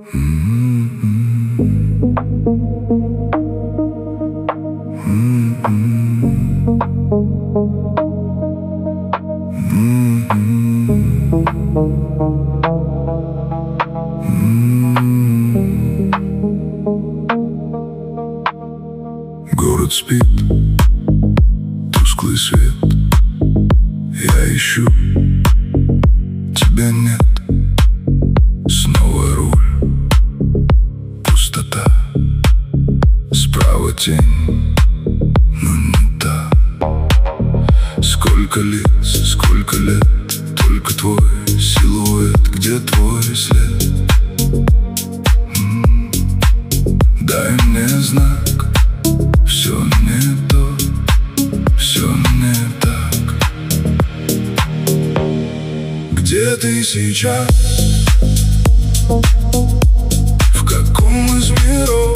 Город спит, тусклый свет. Я ищу, тебя нет. Снова руль, пустота. Справа тень, но не та. Сколько лиц, сколько лет, только твой силуэт. Где твой след? Дай мне знак. Все не то, все не так. Где ты сейчас? В каком из миров?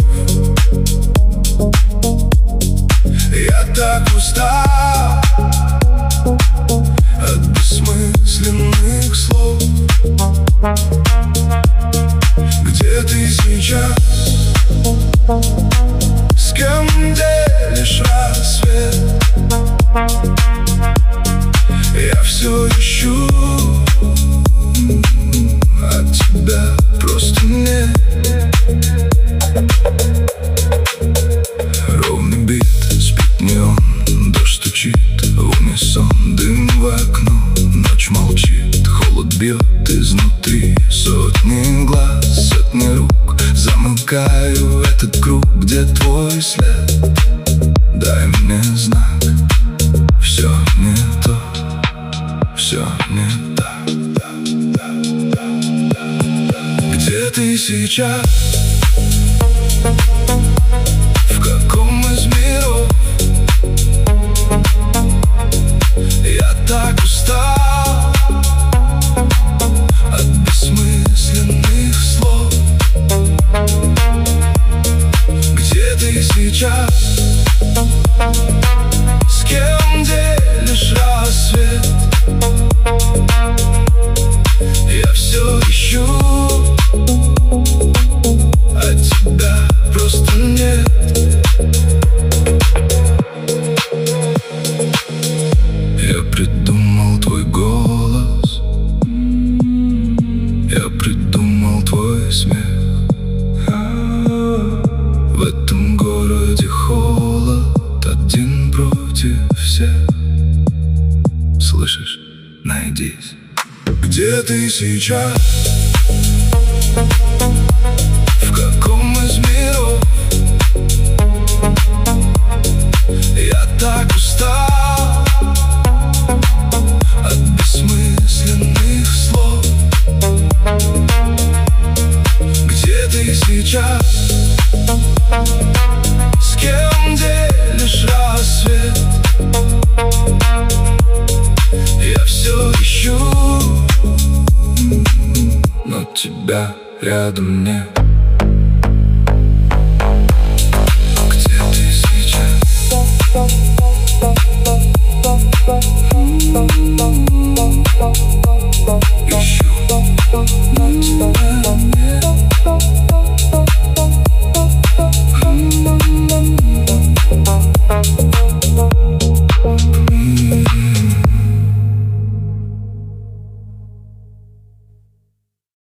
Я так устал от бессмысленных слов. Где ты сейчас? С кем делишь рассвет? Я все ищу, а тебя просто нет. Ровный бит, спит неон, дождь стучит в унисон. Дым в окно, ночь молчит, холод бьет изнутри. Сотни глаз, сотни рук, замыкаю этот круг. Где твой след? Дай мне знак. Все не то, все не так. Где ты сейчас? В каком из миров? Я так устал от бессмысленных слов. Где ты сейчас? С кем делишь рассвет? Я все ищу, а тебя просто нет. Я придумал твой голос, я придумал твой смех. В этом городе холод, один против всех. Слышишь? Найдись. Где ты сейчас? В каком из миров? Я так устал от бессмысленных слов. Где ты сейчас? С кем делишь рассвет? Я все ищу, но тебя рядом нет.